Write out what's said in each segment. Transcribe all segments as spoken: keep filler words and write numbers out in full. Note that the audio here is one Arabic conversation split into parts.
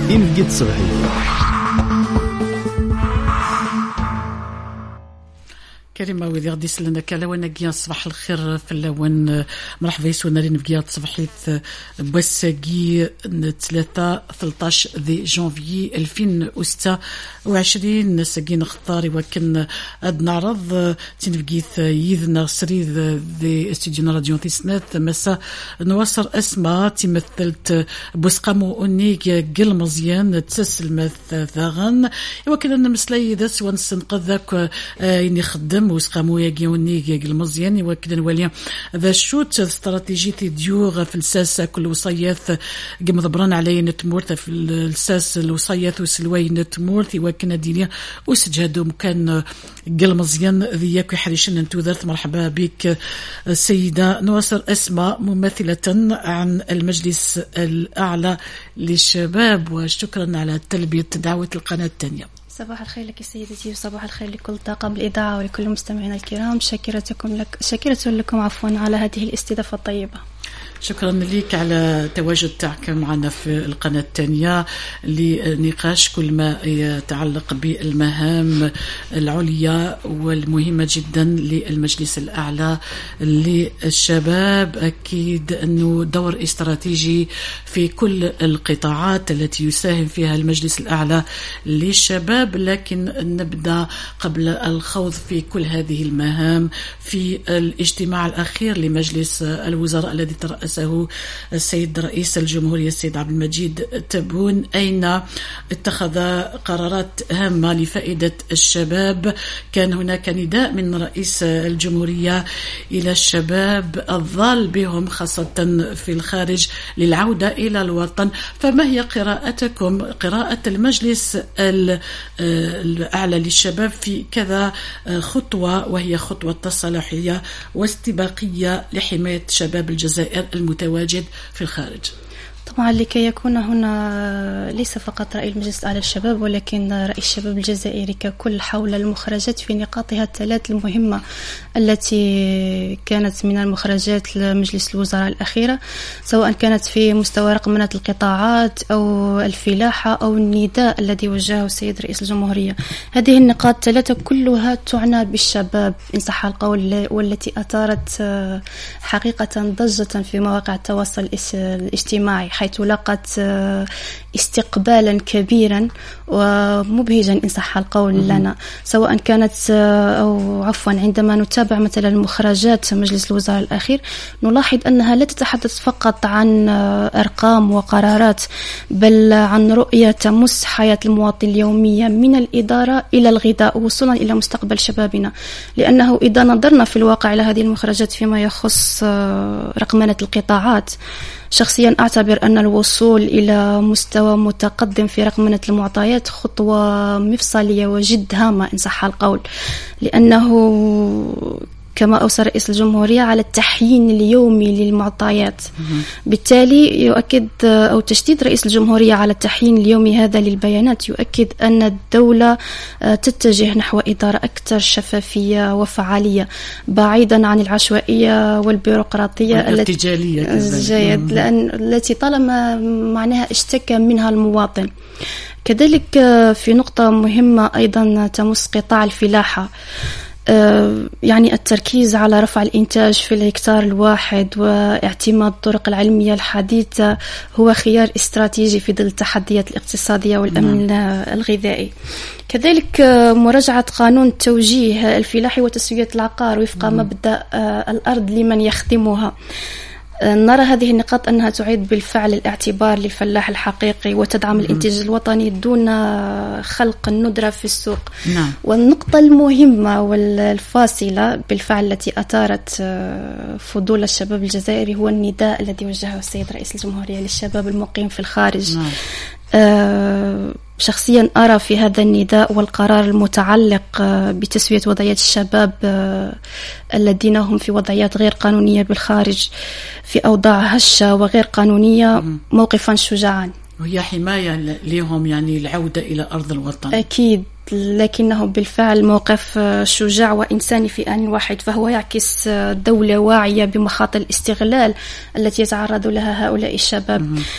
إن جيت صبحي كريمة وذي غدي سلنا كلاونا كيان صباح الخير في اللون مرحبا يسونا لين بقيات صباحيت بوساقي ثلاثة ثلاثة ذي جانفي ألفين وستة وعشرين ساقي نختار وكن أد نعرض تنبقيت يذنا سريد ذي استديونا راديو تيسنات مسا نواصر أسماء تمثلت بوسقامو أنيك قل مزيان تسلمت ثاغن وكن أنا مسلاي ذا سوى نسنقذ ذاك إني خدم وسقامو يجيوني قل مزيان وكذا نولي ذا الشوت استراتيجية ديوغ في الساس كل وصيات قم ضبران علي نتمورت في الساس الوصيات وسلوي نتمورت وكنا دينيا وسجهدوا مكان قل مزيان ذيك حريشن انتو ذرت مرحبا بك السيدة نواصر أسماء ممثلة عن المجلس الأعلى للشباب وشكرا على تلبية دعوة القناة الثانية. صباح الخير لك سيدتي وصباح الخير لكل طاقم الإذاعة ولكل مستمعينا الكرام. شاكرتكم لك شاكرة لكم عفوا على هذه الاستضافة الطيبة. شكرا لك على تواجد تاعك معنا في القناة الثانية لنقاش كل ما يتعلق بالمهام العليا والمهمة جدا للمجلس الأعلى للشباب. أكيد أنه دور استراتيجي في كل القطاعات التي يساهم فيها المجلس الأعلى للشباب، لكن نبدأ قبل الخوض في كل هذه المهام في الاجتماع الأخير لمجلس الوزراء الذي ترأسه السيد رئيس الجمهورية السيد عبد المجيد تبون، أين اتخذ قرارات هامة لفائدة الشباب. كان هناك نداء من رئيس الجمهورية إلى الشباب الضال بهم خاصة في الخارج للعودة إلى الوطن. فما هي قراءتكم قراءة المجلس الأعلى للشباب في كذا خطوة، وهي خطوة الصلاحية واستباقية لحماية شباب الجزائر المتواجد في الخارج؟ طبعا لكي يكون هنا ليس فقط رأي المجلس الأعلى للشباب ولكن رأي الشباب الجزائري ككل حول المخرجات في نقاطها الثلاث المهمة التي كانت من المخرجات لمجلس الوزراء الأخيرة، سواء كانت في مستوى رقمنة القطاعات أو الفلاحة أو النداء الذي وجهه السيد رئيس الجمهورية. هذه النقاط الثلاثة كلها تعنى بالشباب إن صح القول، والتي أثارت حقيقة ضجة في مواقع التواصل الاجتماعي، حيث لقت استقبالا كبيرا ومبهجا إن صح القول لنا، سواء كانت أو عفوا عندما نتابع مثلا المخرجات مجلس الوزراء الأخير نلاحظ أنها لا تتحدث فقط عن أرقام وقرارات، بل عن رؤية تمس حياة المواطن اليومية من الإدارة إلى الغذاء وصولا إلى مستقبل شبابنا. لأنه إذا نظرنا في الواقع إلى هذه المخرجات فيما يخص رقمنة القطاعات، شخصيا أعتبر أن الوصول إلى مستوى متقدم في رقمنة المعطيات خطوة مفصلية وجد هامة إن صح القول، لأنه كما أوصى رئيس الجمهورية على التحيين اليومي للمعطيات. بالتالي يؤكد أو تشديد رئيس الجمهورية على التحيين اليومي هذا للبيانات يؤكد أن الدولة تتجه نحو إدارة أكثر شفافية وفعالية بعيدا عن العشوائية والبيروقراطية الارتجالية التي لأن التي طالما معناها اشتكى منها المواطن. كذلك في نقطة مهمة أيضا تمس قطاع الفلاحة، يعني التركيز على رفع الإنتاج في الهكتار الواحد واعتماد الطرق العلمية الحديثة هو خيار استراتيجي في ظل التحديات الاقتصادية والأمن الغذائي. كذلك مراجعة قانون التوجيه الفلاحي وتسوية العقار وفق مبدأ الأرض لمن يخدمها. نرى هذه النقاط أنها تعيد بالفعل الاعتبار للفلاح الحقيقي وتدعم الإنتاج الوطني دون خلق الندرة في السوق. نعم. والنقطة المهمة والفاصلة بالفعل التي أثارت فضول الشباب الجزائري هو النداء الذي وجهه السيد رئيس الجمهورية للشباب المقيم في الخارج. نعم. أه شخصيا أرى في هذا النداء والقرار المتعلق بتسوية وضعيات الشباب الذين هم في وضعيات غير قانونية بالخارج في أوضاع هشة وغير قانونية موقفا شجاعا، وهي حماية لهم يعني العودة إلى أرض الوطن. أكيد، لكنه بالفعل موقف شجاع وإنساني في آن واحد، فهو يعكس دولة واعية بمخاطر الاستغلال التي يتعرض لها هؤلاء الشباب.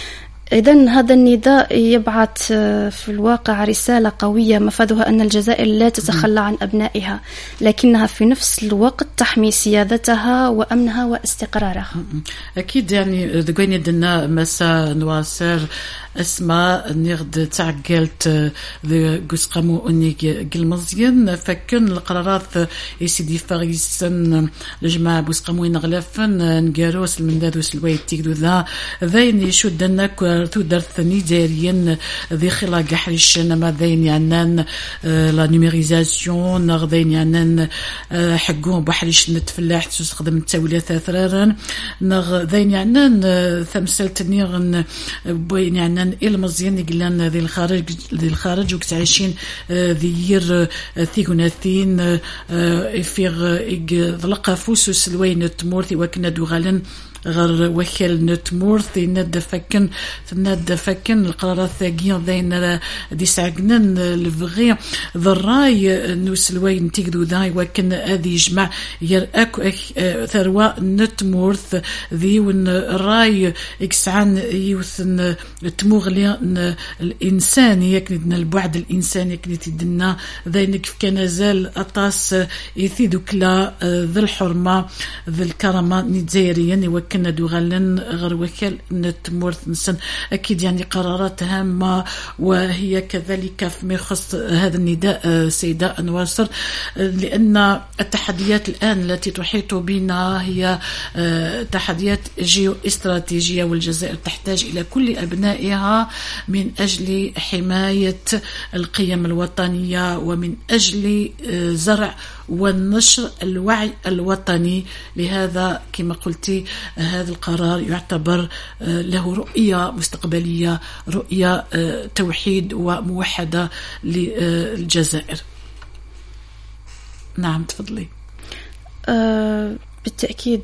إذن هذا النداء يبعث في الواقع رسالة قوية مفادها أن الجزائر لا تتخلى عن أبنائها، لكنها في نفس الوقت تحمي سيادتها وأمنها واستقرارها. أكيد يعني دقيني دنا مسا نواصر اسماء نغد تعقلت ذي قسقمو أني قلمزين فكن القرارات يسيدي فاغيسن لجماعة بسقموين غلافن نقاروس المندادوس الويت تيكدو ذا ذين يشدنك تودرت نيجيريين ذي خلاق حريش نما ذين يعنان لا نيميريزاسيون نغ ذين يعنان حقون بحريش نتفلاح تستخدم التوليات أثرارا نغ ذين يعنان ثمسلت نيغن بين يعنان المزيان يقلان ذي الخارج ذي الخارج وكتعيشين ذيير ثيغوناثين فيغ ذلقا فوسوس الوين تمورثي وكنا دوغالن غير وكل نتمورث ند فكن ند فكن القرارات ثاقية ذين دي ساقنن الفغي ذراي نوسلوين تيقدو داي وكن هذه جمع يرأك ثروة نتمورث ذي ون راي اكسعان يوثن تموغلي الإنسان يكندنا البعد الإنسان يكندنا ذينك كان زال أطاس يثيدو كلا ذي الحرمة ذي الكرامة نتزايريا كنا دوغالن غير وكل نتمورث نسن أكيد يعني قرارات هامة وهي كذلك فيما يخص هذا النداء سيدة أنواصر، لأن التحديات الآن التي تحيط بنا هي تحديات جيو استراتيجية، والجزائر تحتاج إلى كل أبنائها من أجل حماية القيم الوطنية ومن أجل زرع والنشر الوعي الوطني. لهذا كما قلتي هذا القرار يعتبر له رؤية مستقبلية، رؤية توحيد وموحدة للجزائر. نعم تفضلي. أه بالتأكيد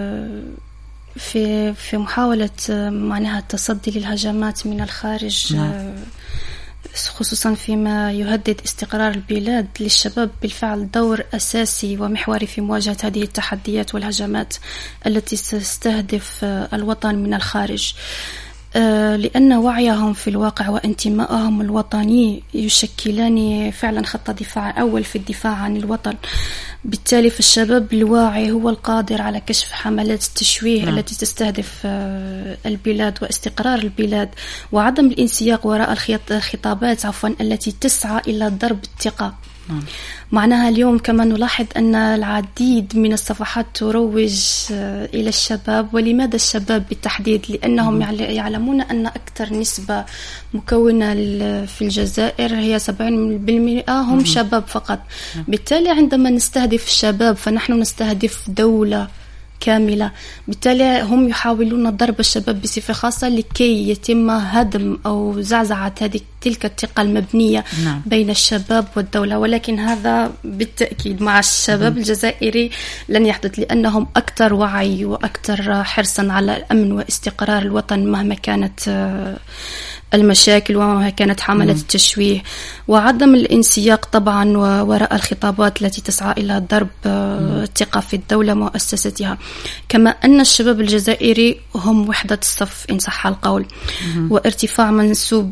في في محاولة معناها التصدي للهجمات من الخارج، نعم. خصوصا فيما يهدد استقرار البلاد، للشباب بالفعل دور أساسي ومحوري في مواجهة هذه التحديات والهجمات التي تستهدف الوطن من الخارج، لأن وعيهم في الواقع وانتمائهم الوطني يشكلان فعلا خط دفاع أول في الدفاع عن الوطن. بالتالي فالشباب الواعي هو القادر على كشف حملات التشويه نعم. التي تستهدف البلاد واستقرار البلاد وعدم الانسياق وراء الخطابات عفوا التي تسعى إلى ضرب الثقة. نعم. معناها اليوم كما نلاحظ أن العديد من الصفحات تروج إلى الشباب. ولماذا الشباب بالتحديد؟ لأنهم نعم. يعلمون أن أكثر نسبة مكونة في الجزائر هي سبعين بالمئة هم نعم. شباب فقط. نعم. بالتالي عندما نستهدف الشباب فنحن نستهدف دولة كاملة. بالتالي هم يحاولون ضرب الشباب بصفة خاصة لكي يتم هدم أو زعزعة هذه تلك الثقة المبنية نعم. بين الشباب والدولة، ولكن هذا بالتأكيد مع الشباب م. الجزائري لن يحدث، لأنهم أكثر وعي وأكثر حرصا على الأمن واستقرار الوطن مهما كانت المشاكل وما كانت حملة التشويه وعدم الانسياق طبعا وراء الخطابات التي تسعى إلى ضرب الثقة في الدولة ومؤسستها. كما أن الشباب الجزائري هم وحدة الصف إن صح القول، وارتفاع منسوب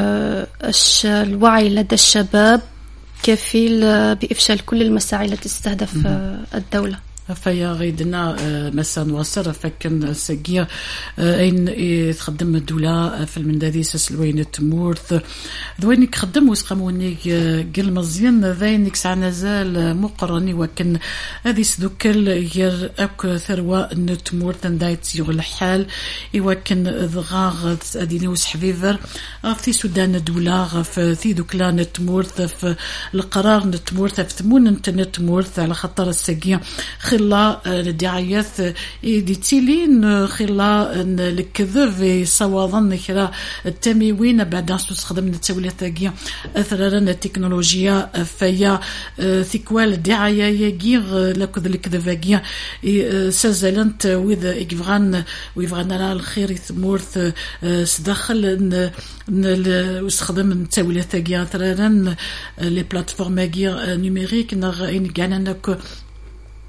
الوعي لدى الشباب كفيل بإفشال كل المساعي التي تستهدف الدولة. فيا غيدنا مسا نواصر فكن سجية أين تخدم الدولة في المنداديس سلوين تمورث ذوينك خدم وسقموني قل مزيان ذينك سعنا زال مقرني وكن هذه سدوكل ير أك ثروة نتمورث دايت يغل الحال يوكن ضغاغ أدينيوس حفيفر في سودان الدولة في ثي دوكلا نتمورث في القرار نتمورث في ثمون انت نتمورث على خطر السجية خلا الدعايات ديتيلين خلا الكذب صواظن خلا التموين بعد أن تستخدم التولية الثاقية أثرا التكنولوجيا فيا ثقوال الدعاية يجيغ لكذ الكذباقية سازلنت وإذا إكفغان ويفغان على الخير يثمورث سدخل نستخدم التولية الثاقية أثرا لي بلاتفورم نيميريك نغ إن كان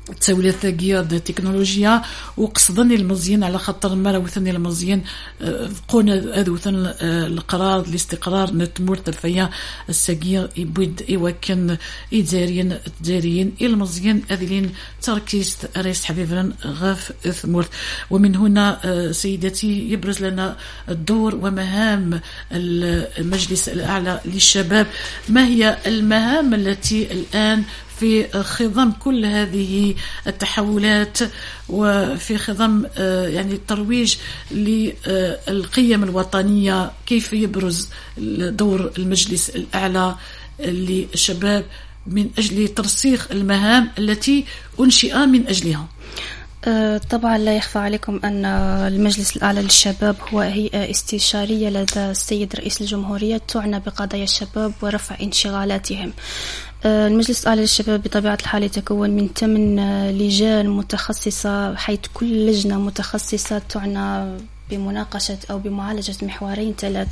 تساوي ثقية التكنولوجيا وقصدني المزيان على خاطر مرة وثاني المزيان قونا هذا وثان القرار الاستقرار نتمور ترفيا الساقية يبود إيواكن إداريين تداريين المزيان أذلين تركيز رئيس حبيبنا غاف ثمورت. ومن هنا سيدتي يبرز لنا الدور ومهام المجلس الأعلى للشباب. ما هي المهام التي الآن في خضم كل هذه التحولات وفي خضم يعني الترويج للقيم الوطنية؟ كيف يبرز دور المجلس الأعلى للشباب من أجل ترسيخ المهام التي أنشئ من أجلها؟ طبعا لا يخفى عليكم أن المجلس الأعلى للشباب هو هيئة استشارية لدى السيد رئيس الجمهورية تعنى بقضايا الشباب ورفع انشغالاتهم. المجلس الأعلى للشباب بطبيعة الحال يتكون من ثمان لجان متخصصة، حيث كل لجنة متخصصة تعنى بمناقشة أو بمعالجة محورين ثلاث.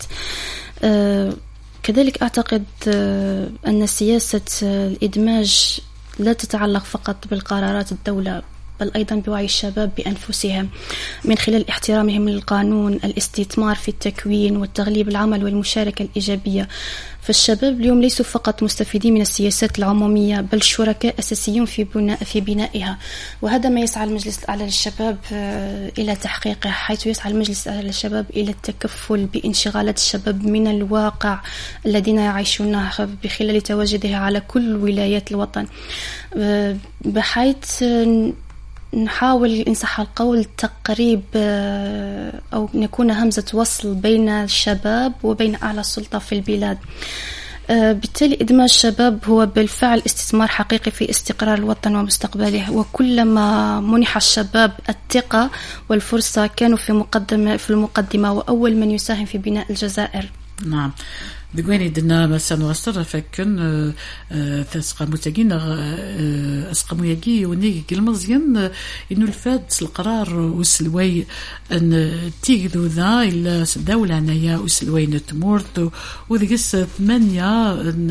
كذلك أعتقد أن سياسة الإدماج لا تتعلق فقط بالقرارات الدولة بل أيضا بوعي الشباب بأنفسهم من خلال احترامهم للقانون، الاستثمار في التكوين والتغليب العمل والمشاركة الإيجابية. فالشباب اليوم ليسوا فقط مستفيدين من السياسات العمومية بل شركاء أساسيون في بناء في بنائها، وهذا ما يسعى المجلس الأعلى للشباب إلى تحقيقه، حيث يسعى المجلس الأعلى للشباب إلى التكفل بانشغالات الشباب من الواقع الذين يعيشونه بخلال تواجده على كل ولايات الوطن، بحيث نحاول إن صح القول تقريب أو نكون همزة وصل بين الشباب وبين أعلى السلطة في البلاد. بالتالي إدماج الشباب هو بالفعل استثمار حقيقي في استقرار الوطن ومستقبله، وكلما منح الشباب الثقة والفرصة كانوا في مقدمة في المقدمة وأول من يساهم في بناء الجزائر. نعم دقواني دنا مثلا وصر فكن تسقى متاجين أسقى مياجي ونيجي المزيان إنه الفاد القرار وسلوي أن تيجذو ذا إلا دولة عنايا وسلوي نتمورت وذجس ثمانية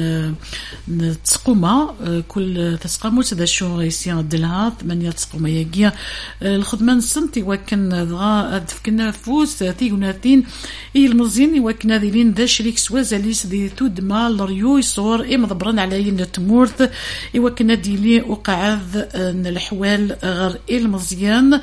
ن تسقوما كل تسقى ذا شو غيسيان دلها ثمانية تسقوما ياجي الخدمان سنتي وكن ذا أدفكنا فوس تيجوناتين إيه المزيان وكن ذيلين ذا شريك سوازلي دي تود ما لريو يصور إيه مضبرن على نتمورث إيوا كنا ديلي وقعد الحوال غير المزيان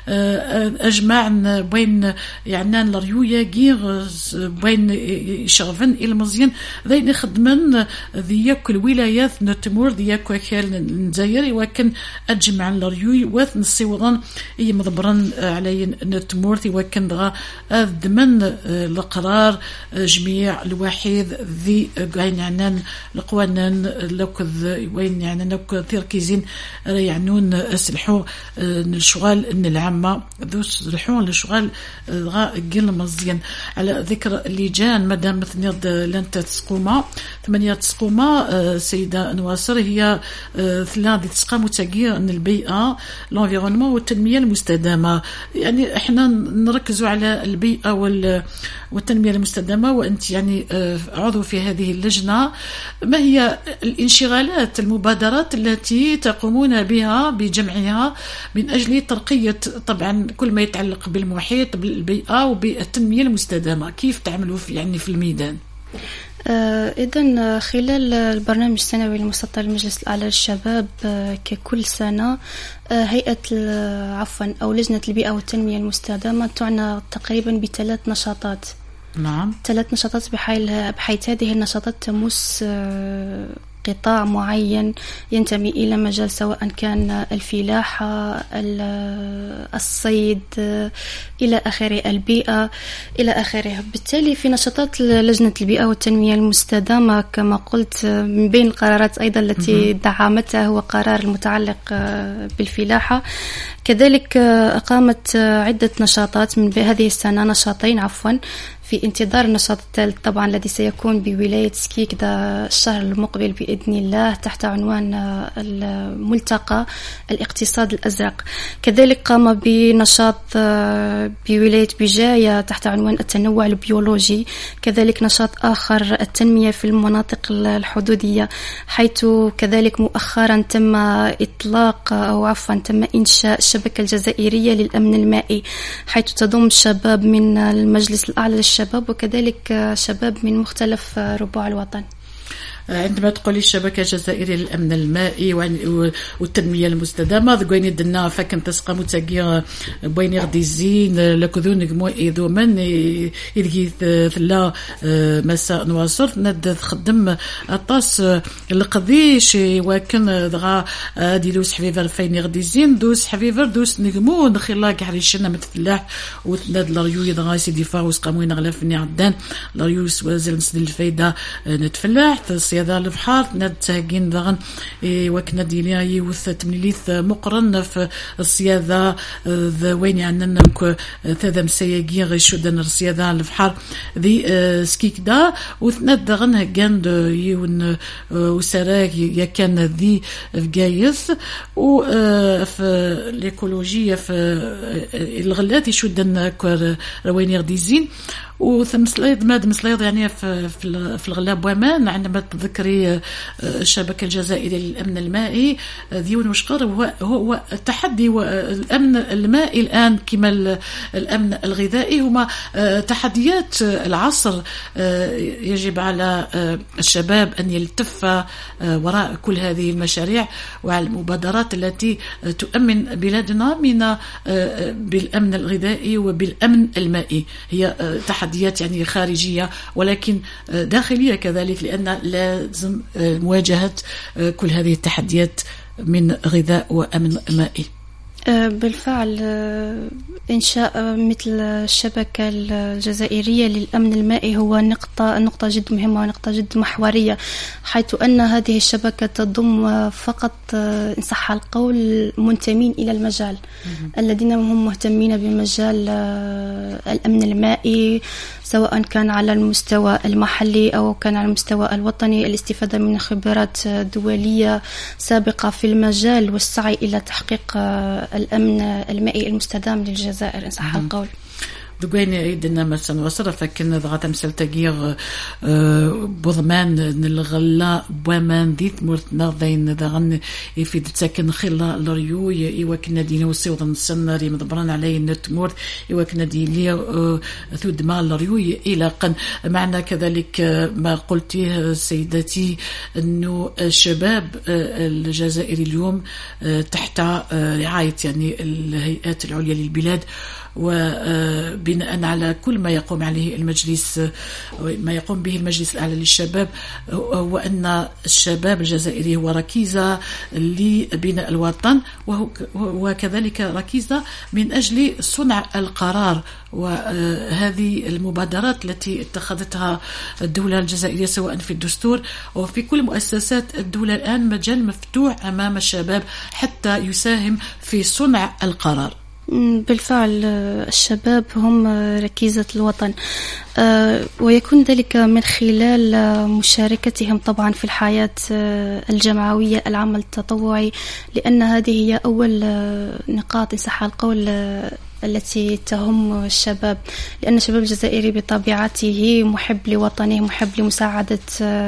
أجمع بين يعني لريو ياجي بين يشغفن المزيان ذي خدمن ذيك الولايات نتمور ذيك وكال نزاير وكن أجمع لريو واث نصيوضن إيه مضبرن على نتمورث وكن دغا ذمن القرار جميع الواحد ذي قاين عنان القوانين لوكذ وين يعني لوك تركيزين يعنون اسلحوا الشغال العامة ذو سلحوا الشغال غا قل مزيان. على ذكر اللجان مدام مثنيض لن تسقوما ثمانية تسقوما سيدة نواصر هي ثلاثة تسقى متاقية ان البيئة l'environnement والتنمية المستدامة. يعني احنا نركزوا على البيئة والتنمية المستدامة وانت يعني عضو في هذه اللجنة. ما هي الانشغالات المبادرات التي تقومون بها بجمعها من أجل ترقية طبعا كل ما يتعلق بالمحيط بالبيئة وبالتنمية المستدامة؟ كيف تعملوا في يعني في الميدان؟ إذن خلال البرنامج السنوي المسطر للمجلس الأعلى للشباب ككل سنة هيئة عفوا أو لجنة البيئة والتنمية المستدامة تعنى تقريبا بثلاث نشاطات. نعم ثلاث نشاطات بحيث هذه النشاطات تمس قطاع معين ينتمي إلى مجال سواء كان الفلاحة الصيد إلى آخره البيئة إلى آخره. بالتالي في نشاطات لجنة البيئة والتنمية المستدامة كما قلت من بين القرارات أيضا التي دعمتها هو قرار المتعلق بالفلاحة. كذلك أقامت عدة نشاطات من هذه السنة نشاطين عفوا في انتظار النشاط الثالث طبعا الذي سيكون بولاية سكيك ذا الشهر المقبل بإذن الله تحت عنوان الملتقى الاقتصاد الأزرق. كذلك قام بنشاط بولاية بجاية تحت عنوان التنوع البيولوجي، كذلك نشاط آخر التنمية في المناطق الحدودية، حيث كذلك مؤخرا تم إطلاق أو عفوا تم إنشاء الشبكة الجزائرية للأمن المائي، حيث تضم شباب من المجلس الأعلى للشباب وكذلك شباب من مختلف ربوع الوطن. عندما تقولي الشبكة الجزائرية للأمن المائي والتنمية المستدامة ذقويني دنا فكن تسقى متاقيا بويني غدي الزين لكذون نقمو إذو من يدقي ثلا مساء نواصر ند تخدم الطاس القضيش وكن دغا ديلوس حفيفر فين غدي الزين دوس حفيفر دوس نقمو نخلاك حريشنا متفلاح وتناد لريو دغا سيدي فاوس قاموين غلافني عدان لريو سوازل نسد الفايدة نتفلاح هذا البحار نتاقين ذغن وكنا ديليا يوث تمليث مقرن في السيادة ذوين عندنا ثلاثة مسياقين غيشودن السيادة البحار ذي سكيكدا وثناد ذغن هجاند يون وسراك يكان ذي في جايث وفي الإيكولوجية في الغلات يشودن رويني غديزين وثمسليض ماد مسليض يعني في في الغلاب ومان عندما تذكري الشبكة الجزائرية للأمن المائي ديون وشقر هو هو التحدي والأمن المائي الآن كما الأمن الغذائي هما تحديات العصر. يجب على الشباب أن يلتف وراء كل هذه المشاريع وعلى المبادرات التي تؤمن بلادنا من بالأمن الغذائي وبالأمن المائي. هي تحديات تحديات يعني خارجية ولكن داخلية كذلك، لأن لازم مواجهة كل هذه التحديات من غذاء وأمن مائي. بالفعل إنشاء مثل الشبكة الجزائرية للأمن المائي هو نقطة نقطة جد مهمة ونقطة جد محورية، حيث أن هذه الشبكة تضم فقط إن صح القول منتمين إلى المجال الذين هم مهتمين بمجال الأمن المائي، سواء كان على المستوى المحلي أو كان على المستوى الوطني، الاستفادة من خبرات دولية سابقة في المجال والسعي إلى تحقيق الأمن المائي المستدام للجزائر إن صح القول. دقيني عيدنا مثلا وصرف كنا ضغط مثل تغيير بضمان الغلاء بومان ديت مرتنا ذين ذغن في تسكن خلا لريو ايوا كنا دينا وسيوض السنه ري مضبران علي النتمور ايوا كنا ديلي ثود مال لريو الى قن معنا كذلك ما قلتيه سيدتي انه الشباب الجزائري اليوم تحت رعايه يعني الهيئات العليا للبلاد وبناء على كل ما يقوم عليه المجلس ما يقوم به المجلس الأعلى للشباب، هو أن الشباب الجزائري هو ركيزة لبناء الوطن وكذلك ركيزة من أجل صنع القرار. وهذه المبادرات التي اتخذتها الدولة الجزائرية سواء في الدستور أو في كل مؤسسات الدولة الآن مجال مفتوح أمام الشباب حتى يساهم في صنع القرار. بالفعل الشباب هم ركيزة الوطن، ويكون ذلك من خلال مشاركتهم طبعا في الحياة الجمعوية العمل التطوعي، لأن هذه هي أول نقاط إن صح القول التي تهم الشباب، لأن الشباب الجزائري بطبيعته محب لوطنه، محب لمساعدة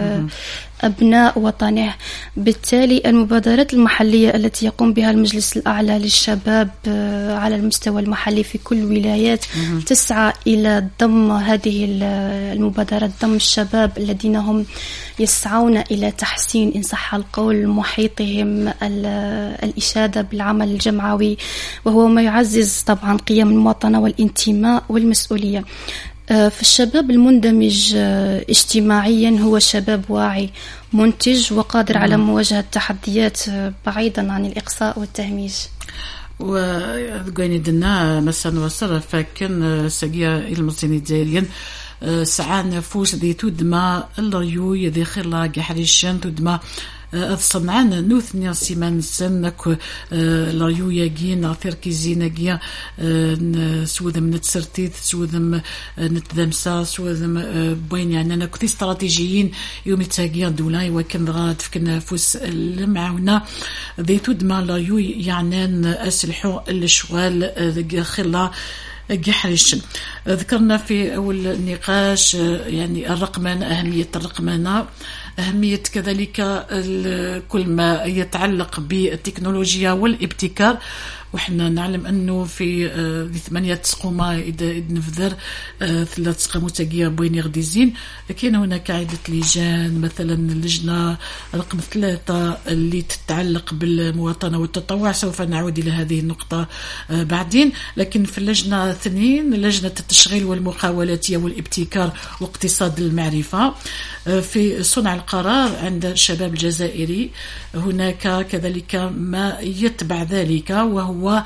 أبناء وطنه. بالتالي المبادرات المحلية التي يقوم بها المجلس الأعلى للشباب على المستوى المحلي في كل الولايات تسعى إلى ضم هذه المبادرات، ضم الشباب الذين هم يسعون إلى تحسين إن صح القول محيطهم، الإشادة بالعمل الجمعوي، وهو ما يعزز طبعا قيم المواطنة والانتماء والمسؤولية. فالشباب المندمج اجتماعيا هو شباب واعي منتج وقادر على مواجهة التحديات بعيدا عن الإقصاء والتهميش. وقاين دنا مثلا وصل فكن سجيا المصريين الجزائريين سعى نفوس ذي تدمى الريو يذي خلا جحريشان تدمى أتصنعنا نوثني سيمان سنك لريو يجين عثير كيزينا سوذم نتسرتيت سوذم نتذمسا سوذم بوين يعني أنا كنت استراتيجيين يوم يتاقيا دولاي وكان غاد فكنا فوس المعاونة ذي تدمى لريو يعني أسلحو الشغال خلا جحرش. ذكرنا في أول نقاش يعني الرقمنة، أهمية الرقمنة، أهمية كذلك كل ما يتعلق بالتكنولوجيا والابتكار. وحنا نعلم أنه في ثمانية تسقوما إذا نفذر ثلاث تسقمو تاقيا بوين غديزين. لكن هناك عدة لجان، مثلا اللجنة رقم ثلاثة اللي تتعلق بالمواطنة والتطوع، سوف نعود إلى هذه النقطة بعدين. لكن في اللجنة اثنين، لجنة التشغيل والمقاولاتية والابتكار واقتصاد المعرفة في صنع القرار عند الشباب الجزائري. هناك كذلك ما يتبع ذلك وهو هو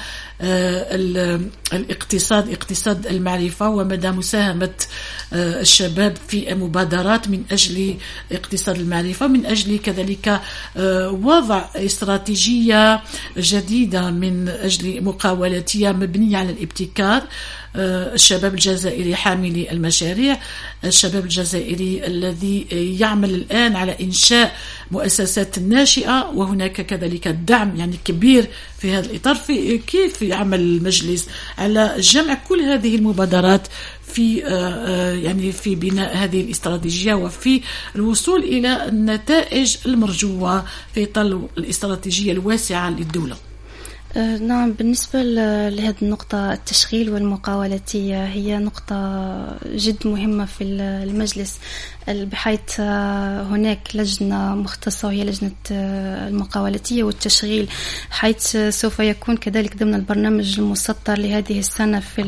الاقتصاد، اقتصاد المعرفة ومدى مساهمة الشباب في مبادرات من أجل اقتصاد المعرفة، من أجل كذلك وضع استراتيجية جديدة من أجل مقاولاتية مبنية على الابتكار. الشباب الجزائري حاملي المشاريع، الشباب الجزائري الذي يعمل الآن على إنشاء مؤسسات ناشئة، وهناك كذلك دعم يعني كبير في هذا الإطار. في كيف يعمل المجلس على جمع كل هذه المبادرات في يعني في بناء هذه الاستراتيجية وفي الوصول إلى النتائج المرجوة في إطار الاستراتيجية الواسعة للدولة؟ نعم، بالنسبة لهذه النقطة التشغيل والمقاولاتية هي نقطة جد مهمة في المجلس، بحيث هناك لجنة مختصة وهي لجنة المقاولاتية والتشغيل، حيث سوف يكون كذلك ضمن البرنامج المسطر لهذه السنة في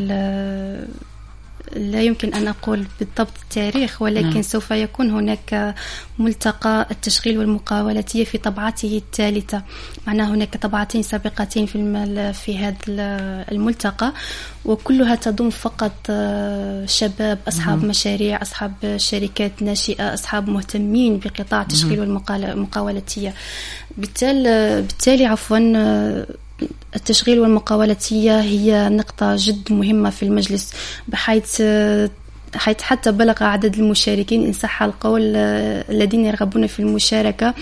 لا يمكن أن أقول بالضبط التاريخ، ولكن م. سوف يكون هناك ملتقى التشغيل والمقاولاتية في طبعته الثالثة. معناه هناك طبعتين سابقتين في في هذا الملتقى، وكلها تضم فقط شباب أصحاب م. مشاريع، أصحاب شركات ناشئة، أصحاب مهتمين بقطاع التشغيل والمقاولاتية. بالتالي بالتالي عفوا التشغيل والمقاولاتية هي نقطة جد مهمة في المجلس، بحيث حيث حتى بلغ عدد المشاركين إن صح القول الذين يرغبون في المشاركة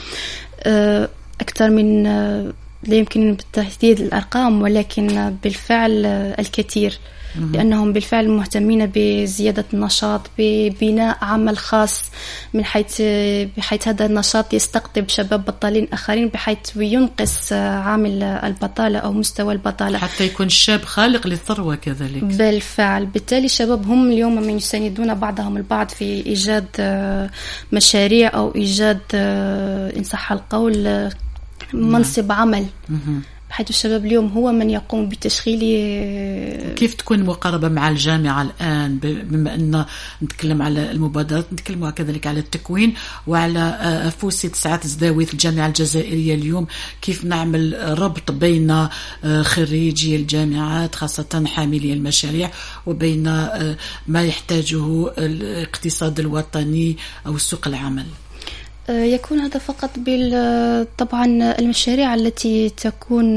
أكثر من، لا يمكن بالتحديد الأرقام، ولكن بالفعل الكثير، لأنهم بالفعل مهتمين بزيادة النشاط، ببناء عمل خاص، من حيث بحيث هذا النشاط يستقطب شباب بطالين آخرين، بحيث ينقص عامل البطالة أو مستوى البطالة، حتى يكون الشاب خالق للثروة كذلك. بالفعل، بالتالي الشباب هم اليوم من يساندون بعضهم البعض في إيجاد مشاريع أو إيجاد إن صح القول منصب عمل، بحيث الشباب اليوم هو من يقوم بتشغيل. كيف تكون مقاربة مع الجامعة الآن، بما أن نتكلم على المبادرات، نتكلم كذلك على التكوين وعلى فوسة ساعات زداوي في الجامعة الجزائرية اليوم؟ كيف نعمل ربط بين خريجي الجامعات خاصة حاملي المشاريع وبين ما يحتاجه الاقتصاد الوطني أو سوق العمل؟ يكون هذا فقط بال طبعا المشاريع التي تكون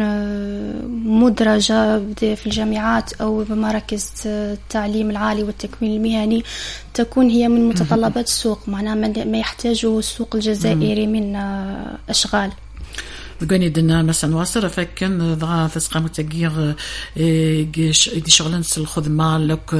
مدرجة في الجامعات أو بمراكز التعليم العالي والتكوين المهني، تكون هي من متطلبات السوق، معناها ما يحتاجه السوق الجزائري من أشغال. بقولي دنا مثلا واصر فكن ضغا تسقى متغير جيش دي شغلنس الخدمه لك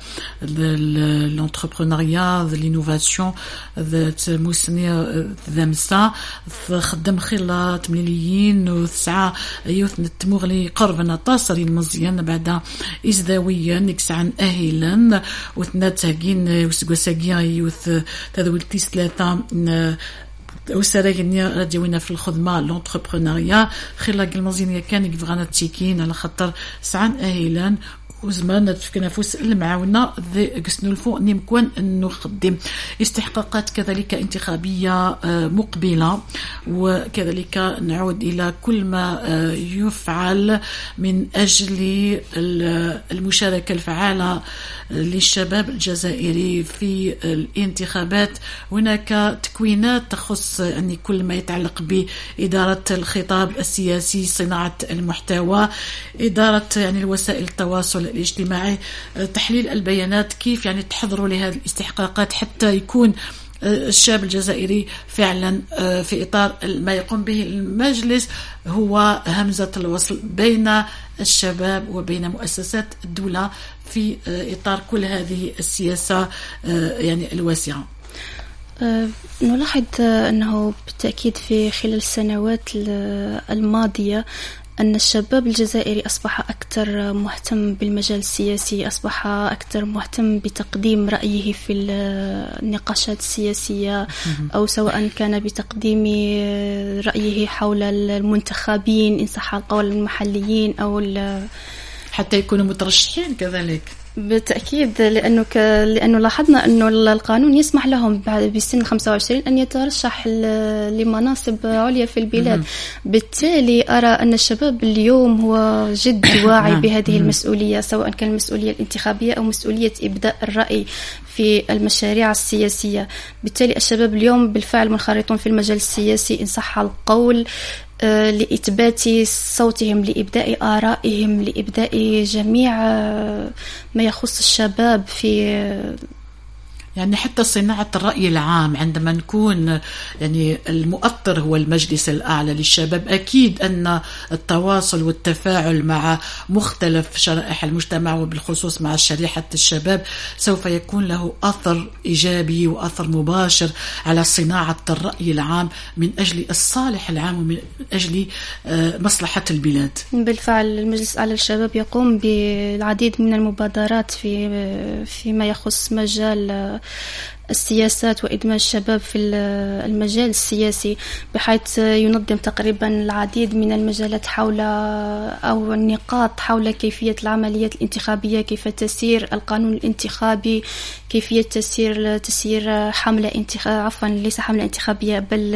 الانتربرونيا لينوفاسيون موسني ذمسا خدم خلا مليين وتسعة يوث نتمغلي قربنا تصل المزيان بعد ازداويا نكسعن اهلا وثناتاكين وسقساقيا يوث تذولتيس ثلاثه وسراجني راديونا في الخدمة لونتربرونيا خلال المزينية كان يبغانا تشيكين على خاطر سعان أهلا وزمان تفكنافوس المعاونة ذي قسنو الفو نمكن أنه خدم استحقاقات كذلك انتخابية مقبلة، وكذلك نعود إلى كل ما يفعل من أجل المشاركة الفعالة للشباب الجزائري في الانتخابات. هناك تكوينات تخص يعني كل ما يتعلق بإدارة الخطاب السياسي، صناعة المحتوى، إدارة يعني وسائل التواصل الاجتماعي، تحليل البيانات، كيف يعني تحضروا لهذه الاستحقاقات حتى يكون الشاب الجزائري فعلا في إطار ما يقوم به المجلس هو همزة الوصل بين الشباب وبين مؤسسات الدولة في إطار كل هذه السياسة يعني الواسعة. نلاحظ أنه بالتأكيد في خلال السنوات الماضية أن الشباب الجزائري أصبح أكثر مهتم بالمجال السياسي، أصبح أكثر مهتم بتقديم رأيه في النقاشات السياسية، أو سواء كان بتقديم رأيه حول المنتخبين إن صح القول المحليين أو حتى يكونوا مترشحين كذلك. بالتأكيد، لأنه ك... لأنه لاحظنا أنه القانون يسمح لهم بعد بسن خمسة وعشرين أن يترشح لمناصب عليا في البلاد. بالتالي أرى أن الشباب اليوم هو جد واعي بهذه المسؤولية، سواء كان المسؤولية الانتخابية أو مسؤولية إبداء الرأي في المشاريع السياسية. بالتالي الشباب اليوم بالفعل منخرطون في المجال السياسي إن صح القول، لإثبات صوتهم، لإبداء آرائهم، لإبداء جميع ما يخص الشباب في يعني حتى صناعة الرأي العام. عندما نكون يعني المؤطر هو المجلس الأعلى للشباب، أكيد أن التواصل والتفاعل مع مختلف شرائح المجتمع وبالخصوص مع شريحة الشباب سوف يكون له أثر إيجابي وأثر مباشر على صناعة الرأي العام من أجل الصالح العام ومن أجل مصلحة البلاد. بالفعل المجلس الأعلى للشباب يقوم بالعديد من المبادرات في فيما يخص مجال السياسات وإدماج الشباب في المجال السياسي، بحيث ينظم تقريبا العديد من المجالات حول أو النقاط حول كيفية العمليات الانتخابية، كيف تسير القانون الانتخابي، كيفية تسير تسير حملة انتخاب عفوا ليس حملة انتخابية بل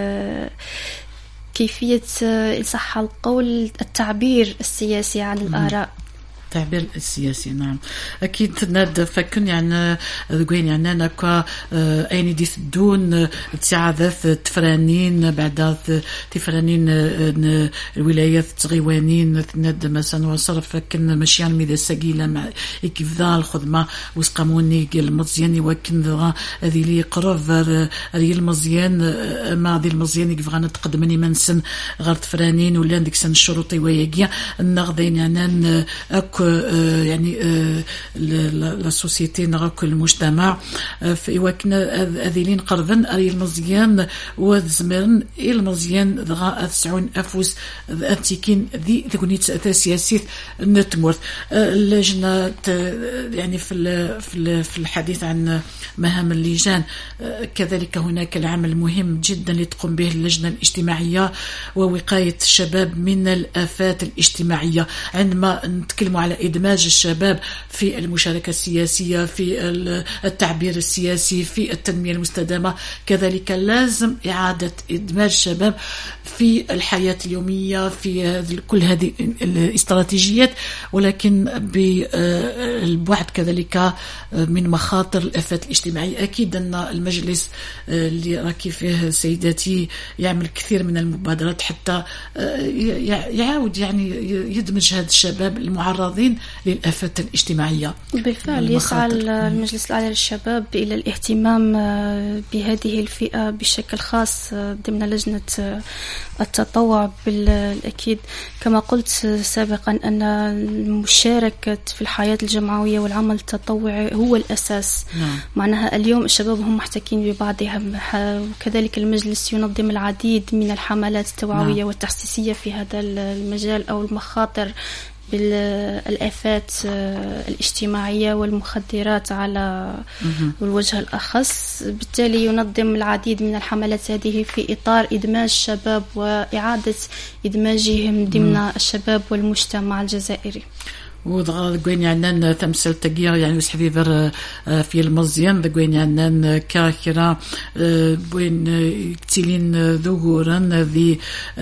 كيفية إن صح القول التعبير السياسي عن الآراء. التعبير السياسي. نعم أكيد ناد فكن يعني ذقين يعني أنا كا أين دي دون تساعدت تفرانين بعد تفرانين الولايات تغيوانين ناد مثلا وصرف فكن مشيان ميدا سجيلة مع كيف ذا الخدمة وسقاموني المزيان وكن ذا هذه لي قرب هذه المزيان ما هذه المزيان كيف غانا تقدمني من سن غير تفرانين ولا عندك سن الشروطي وياجيا النغذين يعني أكو يعني لا سوسيتي نغاك المجتمع في وكنا أذيلين قرضن أري المزيان وزمرن المزيان ذغاء تسعون أفوس أتيكين ذي ذكونيت سياسية نتمرت اللجنة يعني في في الحديث عن مهام اللجان. كذلك هناك العمل مهم جدا اللي تقوم به اللجنة الاجتماعية ووقاية الشباب من الآفات الاجتماعية. عندما نتكلم على إدماج الشباب في المشاركة السياسية، في التعبير السياسي، في التنمية المستدامة، كذلك لازم إعادة إدماج الشباب في الحياة اليومية في كل هذه الاستراتيجيات، ولكن بالبعد كذلك من مخاطر الآفات الاجتماعية. أكيد أن المجلس اللي راكي فيه سيداتي يعمل كثير من المبادرات حتى يعاود يعني يدمج هذا الشباب المعرضين للآفات الاجتماعية. بالفعل يسعى المجلس الأعلى للشباب إلى الاهتمام بهذه الفئة بشكل خاص ضمن لجنة التطوع. بالأكيد كما قلت سابقا أن المشاركة في الحياة الجمعوية والعمل التطوعي هو الأساس. نعم. معناها اليوم الشباب هم محتكين ببعضهم، وكذلك المجلس ينظم العديد من الحملات التوعوية. نعم. والتحسيسية في هذا المجال أو المخاطر بالآفات الاجتماعية والمخدرات على الوجه الأخص. بالتالي ينظم العديد من الحملات هذه في إطار إدماج الشباب وإعادة إدماجهم ضمن الشباب والمجتمع الجزائري. وضغط قوين عنان تمثل تقيا يعني وسحبي بر في المزيان ذقوين عنان كاكرا بوين كتيلين ذوغورا ذي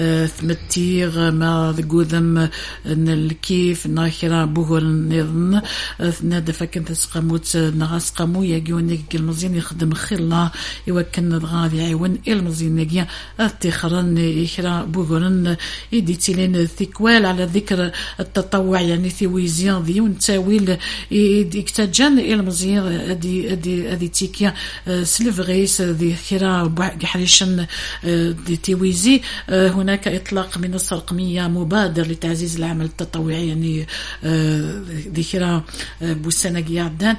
ثمتيغ ما ذقوذم الكيف ناكرا بوغور نظن نادا فكن تسقموت نغاس قامو يجوني المزيان يخدم خلا يوكن ضغاذي عيون المزيان يجي اتخرن يخرا بوغورن يدي تيلين ثيكوال على ذكر التطوع يعني ثيوي زيان ذي ونتاويل يكتجن المزيان ادي ادي ادي تيكيا سلفغيس ذي خرا حريشن دي تيويزي. هناك اطلاق منصه رقميه مبادر لتعزيز العمل التطوعي يعني ذي خرا بوسنه عدان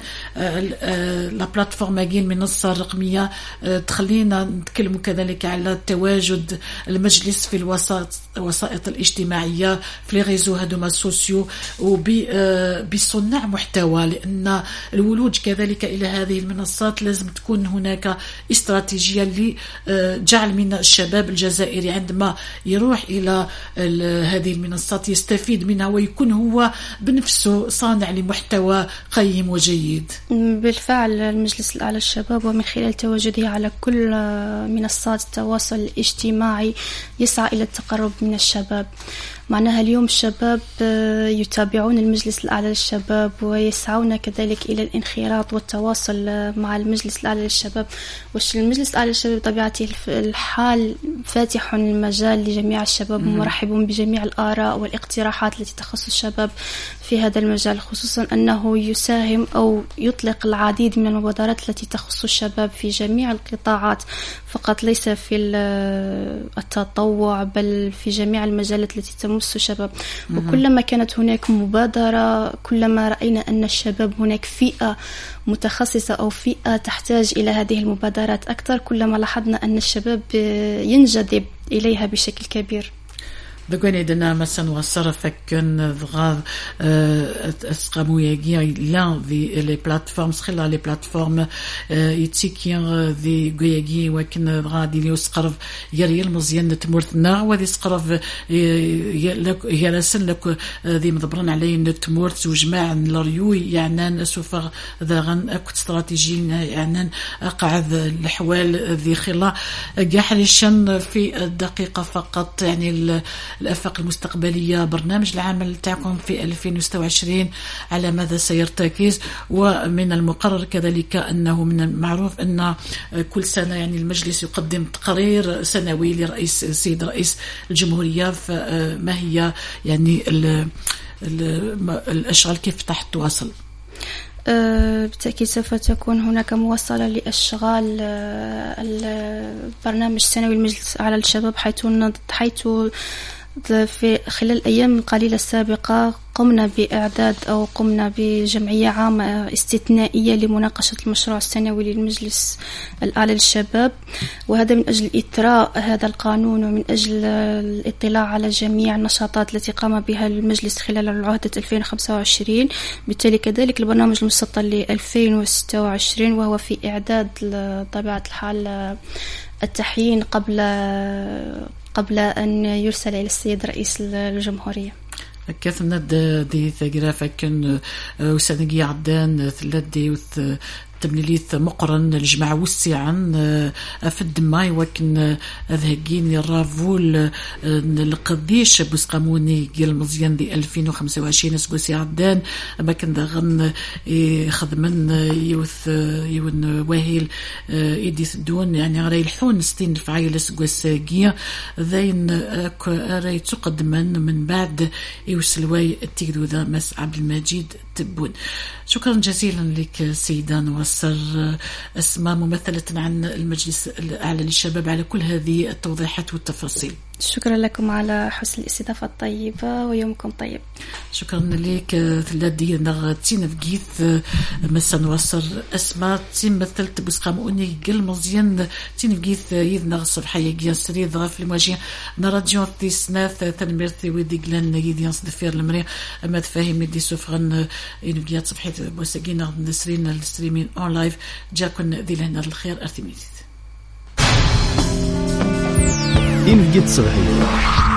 لا بلاتفورم جين منصه رقميه تخلينا نتكلموا كذلك على تواجد المجلس في الوسائط الوسائط الاجتماعيه في لي ريزو هادوما سوسيو وبصناع محتوى، لان الولوج كذلك الى هذه المنصات لازم تكون هناك استراتيجيه لجعل من الشباب الجزائري عندما يروح الى هذه المنصات يستفيد منها ويكون هو بنفسه صانع لمحتوى قيم وجيد. بالفعل المجلس الأعلى للشباب ومن خلال تواجده على كل منصات التواصل الاجتماعي يسعى إلى التقرب من الشباب. معناها اليوم الشباب يتابعون المجلس الأعلى للشباب ويسعون كذلك إلى الانخراط والتواصل مع المجلس الأعلى للشباب. والمجلس الأعلى للشباب بطبيعته الحال فاتح المجال لجميع الشباب ومرحب بجميع الآراء والاقتراحات التي تخص الشباب في هذا المجال، خصوصا أنه يساهم أو يطلق العديد من المبادرات التي تخص الشباب في جميع القطاعات فقط ليس في التطوع بل في جميع المجالات التي تمس الشباب. وكلما كانت هناك مبادرة كلما رأينا أن الشباب هناك فئة متخصصة أو فئة تحتاج إلى هذه المبادرات أكثر، كلما لاحظنا أن الشباب ينجذب إليها بشكل كبير. دقوني دنا مثلا وصرف كن ضغاض اسقامو يجي لا ذي لي بلاتفورمز خلال لي بلاتفورم يتسيكيان ذي جويجي وكن ضغاض اللي يسقرف يري المزيان تمورتنا وذي سقرف يرسل لك ذي مضبرن عليه نتمورت وجماع الريو يعني سوف ذغن اكو استراتيجي يعني اقعد الحوال ذي خلا جاحرشن في الدقيقه فقط يعني الأفاق المستقبلية برنامج العمل تاعكم في ألفين وستة وعشرين على ماذا سيرتكز؟ ومن المقرر كذلك أنه من المعروف أن كل سنة يعني المجلس يقدم تقرير سنوي لرئيس السيد رئيس الجمهورية، فما هي يعني الأشغال كيف تحت تواصل؟ بالتأكيد سوف تكون هناك مواصلة لأشغال البرنامج السنوي المجلس على الشباب، حيث حيث في خلال الأيام القليلة السابقة قمنا بإعداد أو قمنا بجمعية عامة استثنائية لمناقشة المشروع السنوي للمجلس الأعلى للشباب، وهذا من أجل إثراء هذا القانون ومن أجل الاطلاع على جميع النشاطات التي قام بها المجلس خلال العهدة ألفين وخمسة وعشرين. بالتالي كذلك البرنامج المسطر ل ألفين وستة وعشرين وهو في إعداد طبيعة الحال التحيين قبل قبل أن يرسل إلى السيد رئيس الجمهورية. كثنا دي ثقرافة كان وسنجي عدان ثلاثة وث تبنيليث مقرن الجماعة وسعا أفد ماي وكن أذهجين الرافول القديش بسقاموني جيل مزيان دي ألفين وخمسة وعشرين سقوسي عدان ما كان دغن خدمن يوث يون واهيل إديث دون يعني غري الحون ستين فعيل سقوساجية ذين أري تقدمن من بعد يوسلواي التقدو ذا مس عبد المجيد تبون. شكرا جزيلا لك سيدة نوصر أسماء ممثلة عن المجلس الأعلى للشباب على كل هذه التوضيحات والتفاصيل. شكرا لكم على حسن الاستضافة الطيبة ويومكم طيب. شكرا لك ثلاثي نغتين في جيث مسا نوصر أسماء تمثلت بسقاموني قل مزيان تين في جيث يذنغ صبحية جيان سري ضغف المواجهة نراديون تيسناث تنميرتي ودي قلان يديان صدفير المريا أما تفاهم يدي سوفغن إنفجات صبحية بوساقين نسرين الستريمين أون لايف جاكن ذي لهنا الخير أرتميديت إنفجات صبحية